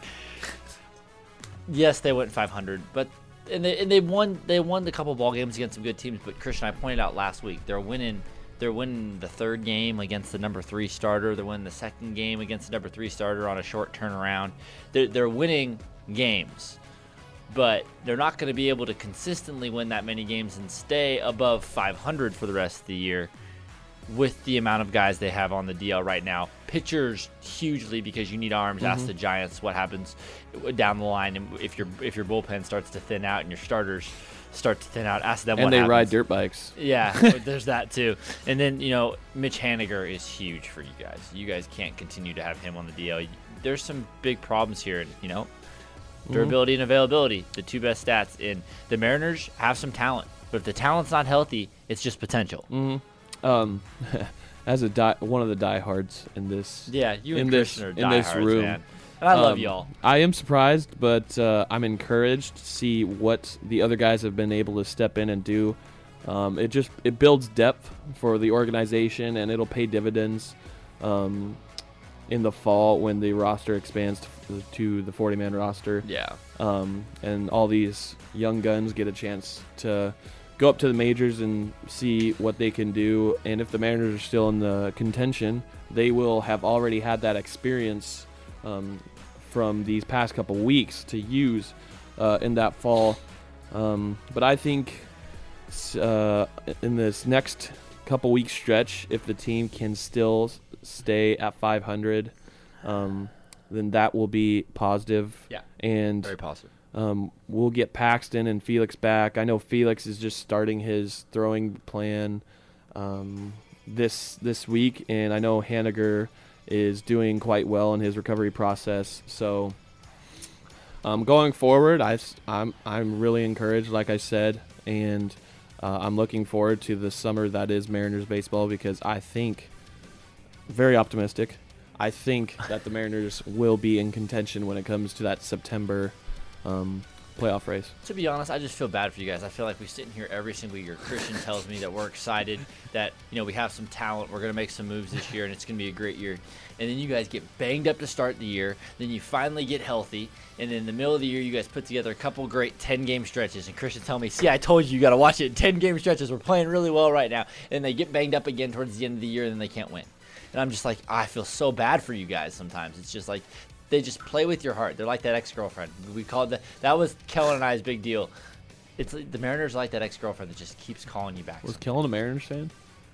Yes, they went five hundred, but and they and they won. They won a couple ball games against some good teams. But Christian, I pointed out last week, they're winning. They're winning the third game against the number three starter. They're winning the second game against the number three starter on a short turnaround. They're they're winning games, but they're not going to be able to consistently win that many games and stay above five hundred for the rest of the year with the amount of guys they have on the D L right now. Pitchers hugely because you need arms. Mm-hmm. Ask the Giants what happens down the line, and if your if your bullpen starts to thin out and your starters start to thin out. Ask them and what they happens. ride dirt bikes. Yeah, there's that too. And then, you know, Mitch Haniger is huge for you guys. You guys can't continue to have him on the D L. There's some big problems here, you know. Durability mm-hmm. and availability, the two best stats. In the Mariners have some talent, but if the talent's not healthy, it's just potential. Mm-hmm. Um, as a die, one of the diehards in this, yeah, you in and this Christian are in this diehards, room, man. And I love um, y'all. I am surprised, but uh, I'm encouraged to see what the other guys have been able to step in and do. Um, it just it builds depth for the organization, and it'll pay dividends um, in the fall when the roster expands to, to the forty-man roster. Yeah. Um, and all these young guns get a chance to go up to the majors and see what they can do. And if the Mariners are still in the contention, they will have already had that experience um, from these past couple weeks to use uh, in that fall. Um, but I think uh, in this next couple week stretch, if the team can still stay at five hundred, um, then that will be positive. Yeah, and very positive. Um, we'll get Paxton and Felix back. I know Felix is just starting his throwing plan um, this this week, and I know Haniger is doing quite well in his recovery process. So um, going forward, I, I'm I'm really encouraged, like I said, and uh, I'm looking forward to the summer that is Mariners baseball, because I think, very optimistic, I think that the Mariners will be in contention when it comes to that September um, playoff race. To be honest, I just feel bad for you guys. I feel like we sit in here every single year. Christian tells me that we're excited, that, you know, we have some talent, we're going to make some moves this year, and it's going to be a great year. And then you guys get banged up to start the year. Then you finally get healthy, and in the middle of the year, you guys put together a couple great ten-game stretches. And Christian tell me, see, I told you, you got to watch it. ten-game stretches. We're playing really well right now. And they get banged up again towards the end of the year, and then they can't win. And I'm just like, I feel so bad for you guys sometimes. It's just like, they just play with your heart. They're like that ex-girlfriend. We called that. That was Kellen and I's big deal. It's the Mariners are like that ex-girlfriend that just keeps calling you back. Was Kellen a Mariners fan?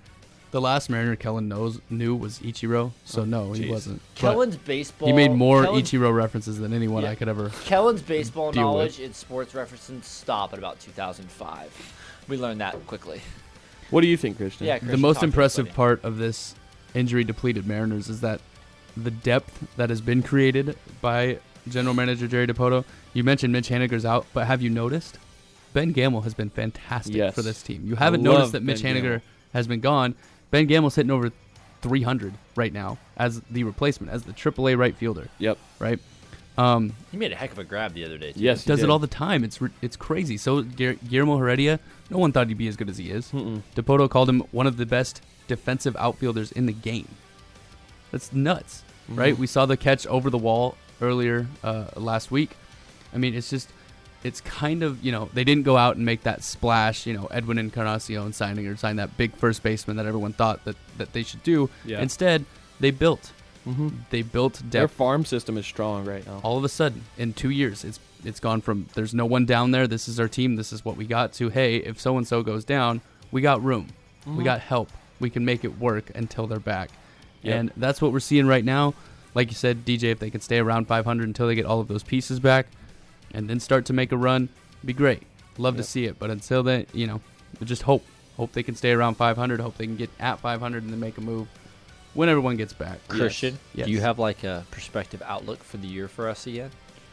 The last Mariner Kellen knows knew was Ichiro, so oh, no, geez. he wasn't. Kellen's but baseball. He made more Kellen's, Ichiro references than anyone yeah. I could ever. Kellen's baseball deal knowledge with. and sports references stop at about two thousand five. We learned that quickly. What do you think, Christian? Yeah, Christian, the most talk to impressive us, part of this injury-depleted Mariners is that the depth that has been created by General Manager Jerry DiPoto. You mentioned Mitch Haniger's out, but have you noticed? Ben Gamel has been fantastic yes. for this team. You haven't I noticed that Ben Mitch Haniger Gamel. has been gone. Ben Gamel's hitting over three hundred right now as the replacement, as the triple A right fielder. Yep. Right? Um, he made a heck of a grab the other day, too. Yes, he does did. it all the time. It's re- it's crazy. So Guer- Guillermo Heredia, no one thought he'd be as good as he is. Mm-mm. DiPoto called him one of the best defensive outfielders in the game. That's nuts, mm-hmm. right? We saw the catch over the wall earlier uh, last week. I mean, it's just, it's kind of, you know, they didn't go out and make that splash, you know, Edwin Encarnacion signing or sign that big first baseman that everyone thought that, that they should do. Yeah. Instead, they built. Mm-hmm. They built depth. Their farm system is strong right now. All of a sudden, in two years, it's it's gone from there's no one down there, this is our team, this is what we got, to, hey, if so-and-so goes down, we got room. Mm-hmm. We got help. We can make it work until they're back. Yep. And that's what we're seeing right now. Like you said, D J, if they can stay around five hundred until they get all of those pieces back and then start to make a run, be great. Love yep. to see it. But until then, you know, just hope. Hope they can stay around five hundred. Hope they can get at five hundred and then make a move when everyone gets back. Christian, yes. do you have like a perspective outlook for the year for us again?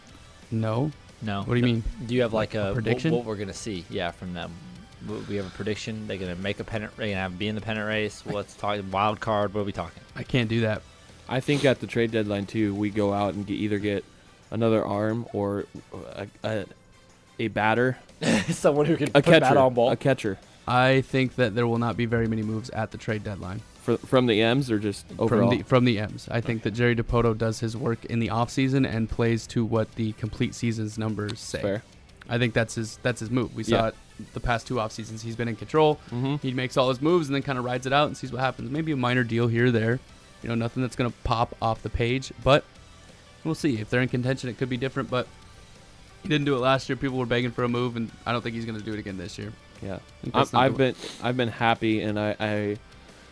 No. No. What do you mean? Do you have like, like a, a prediction? What, what we're going to see, yeah, from them? We have a prediction. They're going to make a pennant. They're going to have be in the pennant race. Let's talk wild card. What are we talking? I can't do that. I think at the trade deadline too, we go out and get, either get another arm or a a, a batter, someone who can a put catcher, bat on ball. a catcher. I think that there will not be very many moves at the trade deadline. For, from the M's or just overall? From the, from the M's. I think that Jerry DiPoto does his work in the offseason and plays to what the complete season's numbers say. Fair. I think that's his that's his move. We saw yeah. it the past two off seasons. He's been in control. Mm-hmm. He makes all his moves and then kind of rides it out and sees what happens. Maybe a minor deal here or there. You know, nothing that's going to pop off the page. But we'll see. If they're in contention, it could be different. But he didn't do it last year. People were begging for a move, and I don't think he's going to do it again this year. Yeah, I'm, I've been I've been happy, and I, I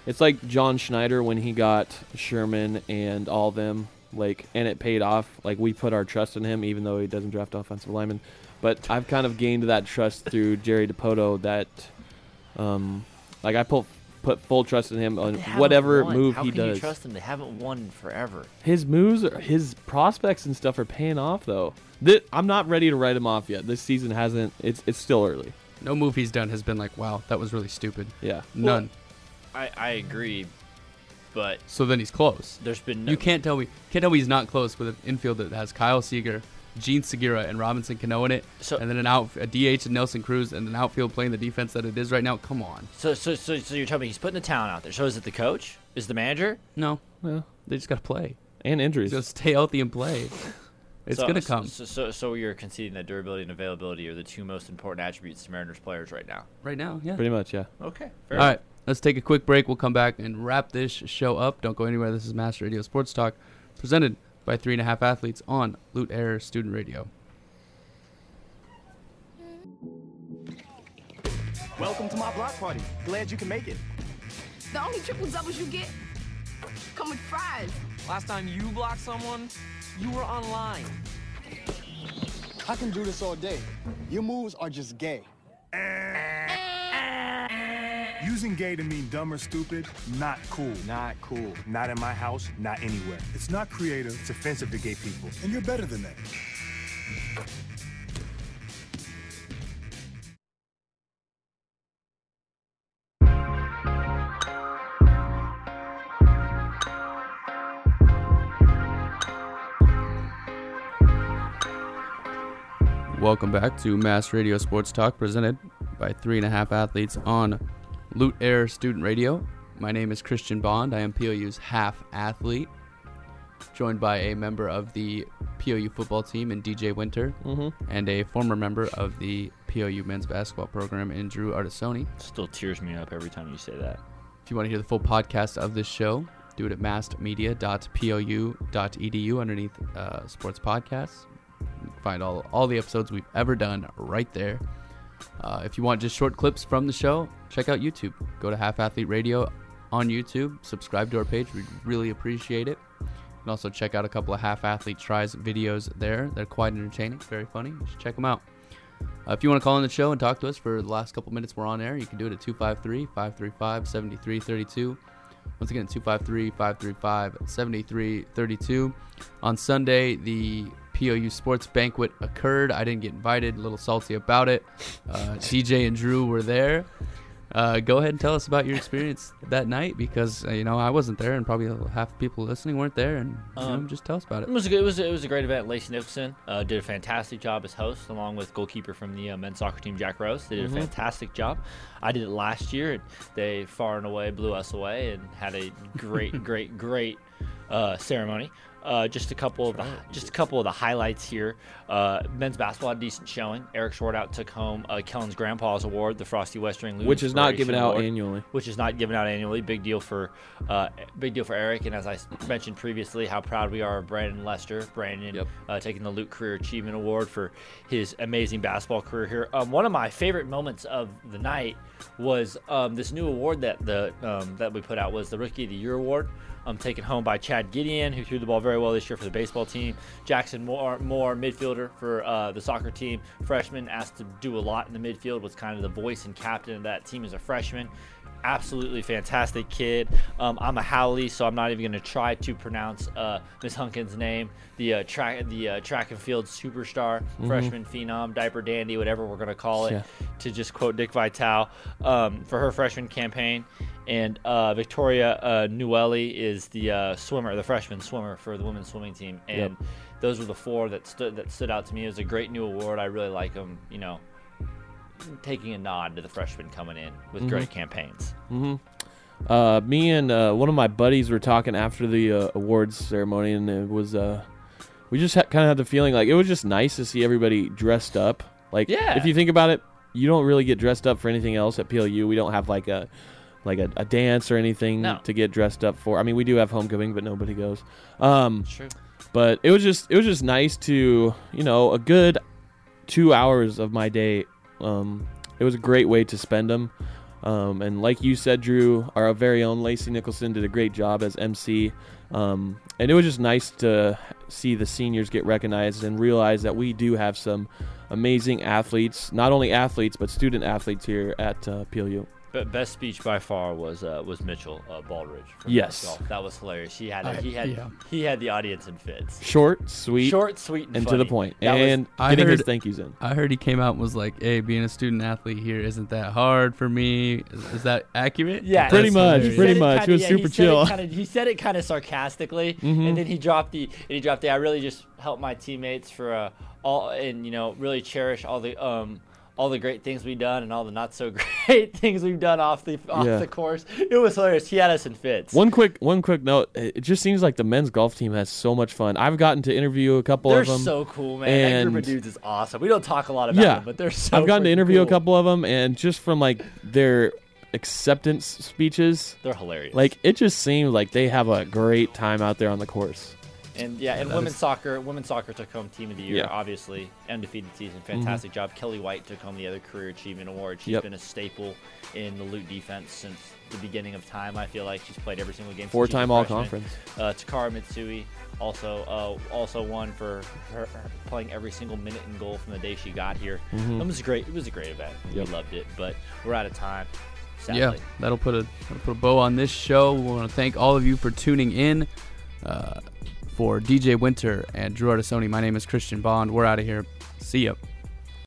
It's like John Schneider when he got Sherman and all of them, like, and it paid off. Like, we put our trust in him, even though he doesn't draft offensive linemen. But I've kind of gained that trust through Jerry DePoto that, um, like, I put put full trust in him on whatever won. move How he can does. You trust them? They haven't won in forever. His moves, are, his prospects and stuff are paying off, though. This, I'm not ready to write him off yet. This season hasn't. It's it's still early. No move he's done has been like, wow, that was really stupid. Yeah. None. Well, I, I agree, but so then he's close. There's been no you can't tell me can't tell me he's not close with an infield that has Kyle Seager, Gene Segura, and Robinson Cano in it, so, and then an out a D H and Nelson Cruz, and an outfield playing the defense that it is right now. Come on. So so so, so you're telling me he's putting the talent out there. So is it the coach? Is the manager? No, no. They just got to play and injuries. Just stay healthy and play. It's so, gonna come. So, so so you're conceding that durability and availability are the two most important attributes to Mariners players right now. Right now, yeah. Pretty much, yeah. Okay. Fair All enough. right. Let's take a quick break. We'll come back and wrap this show up. Don't go anywhere. This is Master Radio Sports Talk, presented by Three and a Half Athletes on Loot Air Student Radio. Welcome to my block party. Glad you can make it. The only triple doubles you get come with fries. Last time you blocked someone, you were online. I can do this all day. Your moves are just gay. Using gay to mean dumb or stupid, not cool. Not cool. Not in my house, not anywhere. It's not creative, it's offensive to gay people. And you're better than that. Welcome back to Mass Radio Sports Talk, presented by Three and a Half Athletes on Loot Air Student Radio. My name is Christian Bond. I am P O U's half athlete, joined by a member of the P O U football team in D J Winter, mm-hmm. and a former member of the P O U men's basketball program in Drew Artisoni. Still tears me up every time you say that. If you want to hear the full podcast of this show, do it at massed media dot p o u dot e d u underneath uh, sports podcasts. You can find all, all the episodes we've ever done right there. Uh, if you want just short clips from the show, check out YouTube. Go to Half Athlete Radio on YouTube. Subscribe to our page. We'd really appreciate it. And also check out a couple of Half Athlete Tries videos there. They're quite entertaining, very funny. You should check them out. Uh, if you want to call in the show and talk to us for the last couple minutes we're on air, you can do it at two five three, five three five, seven three three two. Once again, two five three, five three five, seven three three two. On Sunday, the P O U Sports Banquet occurred. I didn't get invited. A little salty about it. Uh, D J and Drew were there. Uh, go ahead and tell us about your experience that night, because uh, you know I wasn't there, and probably half the people listening weren't there. And you um, know, just tell us about it. It was a good, it was a, it was a great event. Lacey Nicholson uh, did a fantastic job as host, along with goalkeeper from the uh, men's soccer team, Jack Rose. They did Mm-hmm. a fantastic job. I did it last year, and they far and away blew us away and had a great, great, great uh, ceremony. Uh, just a couple of the, just a couple of the highlights here. Uh, men's basketball had a decent showing. Eric Shortout took home uh, Kellen's Grandpa's Award, the Frosty Western Lou which is not given out Award, annually. Which is not given out annually. Big deal for uh, big deal for Eric. And as I mentioned previously, how proud we are of Brandon Lester. Brandon yep. uh, taking the Luke Career Achievement Award for his amazing basketball career here. Um, one of my favorite moments of the night was um, this new award that the um, that we put out was the Rookie of the Year Award. Um, taken home by Chad Gideon, who threw the ball very well this year for the baseball team. Jackson Moore, Moore midfielder for uh, the soccer team. Freshman, asked to do a lot in the midfield, was kind of the voice and captain of that team as a freshman. Absolutely fantastic kid. Um, I'm a Howley, so I'm not even going to try to pronounce uh, Miss Hunkin's name. The uh, track, the uh, track and field superstar, Mm-hmm. freshman phenom, diaper dandy, whatever we're going to call it, Yeah. to just quote Dick Vitale um, for her freshman campaign. And uh, Victoria uh, Newelli is the uh, swimmer, the freshman swimmer for the women's swimming team. And Yep. those were the four that stood that stood out to me. It was a great new award. I really like them. You know, taking a nod to the freshmen coming in with Mhm. great campaigns. Mm-hmm. Uh, me and uh, one of my buddies were talking after the uh, awards ceremony, and it was uh, we just ha- kind of had the feeling like it was just nice to see everybody dressed up. Like, Yeah. if you think about it, you don't really get dressed up for anything else at P L U. We don't have like a like a, a dance or anything No. to get dressed up for. I mean, we do have homecoming, but nobody goes. Um, True. But it was just it was just nice to, you know, a good two hours of my day. Um, it was a great way to spend them. Um, and like you said, Drew, our very own Lacey Nicholson did a great job as M C. Um, and it was just nice to see the seniors get recognized and realize that we do have some amazing athletes, not only athletes, but student athletes here at uh, P L U. But best speech by far was uh, was Mitchell uh, Baldridge. From Yes. golf. That was hilarious. He had I- he had yeah. he had the audience in fits. Short, sweet, Short, sweet, and, and to funny. the point. That was- And I getting his heard- thank yous in. I heard he came out and was like, "Hey, being a student athlete here isn't that hard for me." Is, is that accurate? Yeah, Pretty That's much, hilarious. pretty said much. kinda- It was yeah, super he said chill. Kinda, he said it kind of sarcastically, Mhm. and then he dropped the and he dropped the. I really just helped my teammates for uh, all and you know really cherish all the um all the great things we've done and all the not so great things we've done off the off Yeah. the course. It was hilarious. He had us in fits. One quick, one quick note. It just seems like the men's golf team has so much fun. I've gotten to interview a couple They're of them. so cool, man. That group of and- dudes is awesome. We don't talk a lot about yeah, them, but they're so. I've gotten to freaking interview cool. a couple of them, and just from like their acceptance speeches, They're hilarious. like it just seemed like they have a great time out there on the course. And yeah, and That women's is- soccer, women's soccer took home team of the year. Yeah. Mm-hmm. Obviously, undefeated season, fantastic job. Kelly White took home the other career achievement award. She's Yep. been a staple in the Lute defense since the beginning of time. I feel like she's played every single game. since she was a Four-time freshman. All-Conference. Uh, Takara Mitsui also uh, also won for her, her playing every single minute in goal from the day she got here. Mhm. It was a great. It was a great event. Yep. We loved it, but we're out of time. Sadly. Yeah, that'll put a that'll put a bow on this show. We want to thank all of you for tuning in. Uh, for D J Winter and Drew Artisoni, my name is Christian Bond. We're out of here. See ya.